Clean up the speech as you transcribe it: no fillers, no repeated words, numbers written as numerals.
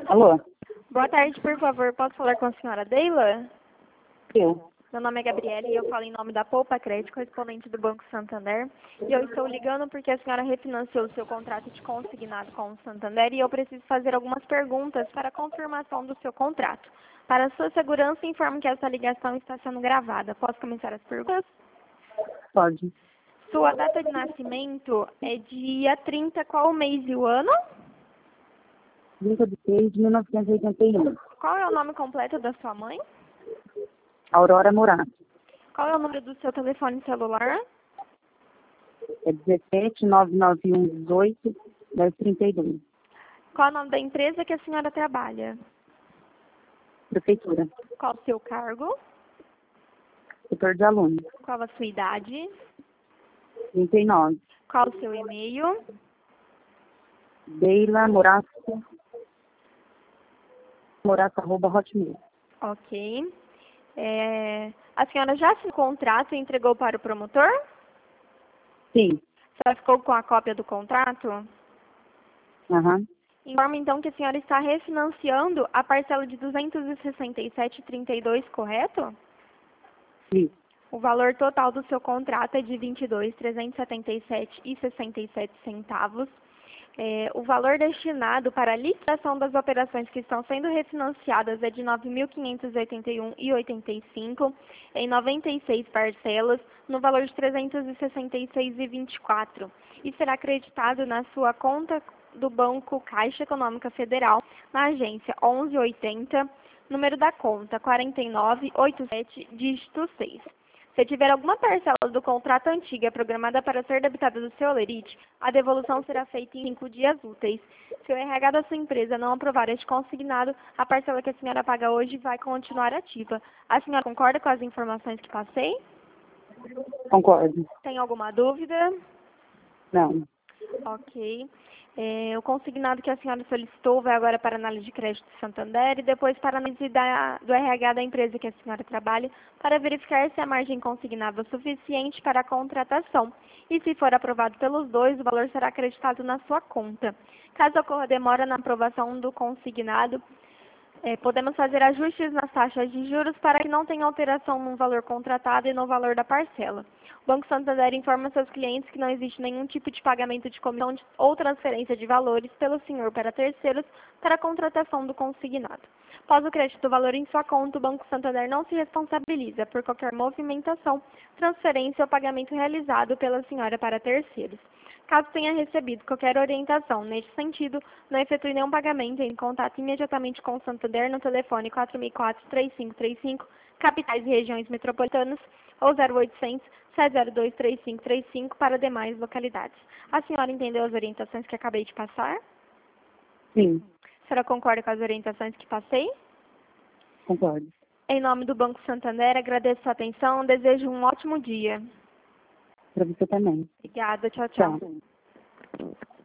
Alô? Boa tarde, por favor. Posso falar com a senhora Deila? Eu. Meu nome é Gabriela e eu falo em nome da Poupa Crédito, correspondente do Banco Santander. E eu estou ligando porque a senhora refinanciou o seu contrato de consignado com o Santander e eu preciso fazer algumas perguntas para a confirmação do seu contrato. Para sua segurança, informo que essa ligação está sendo gravada. Posso começar as perguntas? Pode. Sua data de nascimento é dia 30, qual o mês e o ano? 30 de 6 de 1981. Qual é o nome completo da sua mãe? Aurora Morato. Qual é o número do seu telefone celular? É 17 991 18 1032. Qual é o nome da empresa que a senhora trabalha? Prefeitura. Qual o seu cargo? Setor de alunos. Qual a sua idade? 39. Qual o seu e-mail? Deila Morato. Morato@hotmail. Ok. A senhora já assinou o contrato e entregou para o promotor? Sim. A senhora ficou com a cópia do contrato? Aham. Informa então que a senhora está refinanciando a parcela de R$ 267,32, correto? Sim. O valor total do seu contrato é de R$ 22.377,67. O valor destinado para a liquidação das operações que estão sendo refinanciadas é de R$ 9.581,85 em 96 parcelas, no valor de R$ 366,24, e será acreditado na sua conta do Banco Caixa Econômica Federal, na agência 1180, número da conta 4987, dígito 6. Se tiver alguma parcela do contrato antiga programada para ser debitada do seu holerite, a devolução será feita em 5 dias úteis. Se o RH da sua empresa não aprovar este consignado, a parcela que a senhora paga hoje vai continuar ativa. A senhora concorda com as informações que passei? Concordo. Tem alguma dúvida? Não. Ok. O consignado que a senhora solicitou vai agora para a análise de crédito do Santander e depois para a análise do RH da empresa que a senhora trabalha para verificar se a margem consignável é suficiente para a contratação. E se for aprovado pelos dois, o valor será acreditado na sua conta. Caso ocorra demora na aprovação do consignado, podemos fazer ajustes nas taxas de juros para que não tenha alteração no valor contratado e no valor da parcela. O Banco Santander informa seus clientes que não existe nenhum tipo de pagamento de comissão ou transferência de valores pelo senhor para terceiros para a contratação do consignado. Após o crédito do valor em sua conta, o Banco Santander não se responsabiliza por qualquer movimentação, transferência ou pagamento realizado pela senhora para terceiros. Caso tenha recebido qualquer orientação neste sentido, não efetue nenhum pagamento em contato imediatamente com o Santander no telefone 4004-3535, capitais e regiões metropolitanas, ou 0800-702-3535 para demais localidades. A senhora entendeu as orientações que acabei de passar? Sim. A senhora concorda com as orientações que passei? Concordo. Em nome do Banco Santander, agradeço a atenção e desejo um ótimo dia. Para você também. Obrigada, tchau, tchau. Tchau.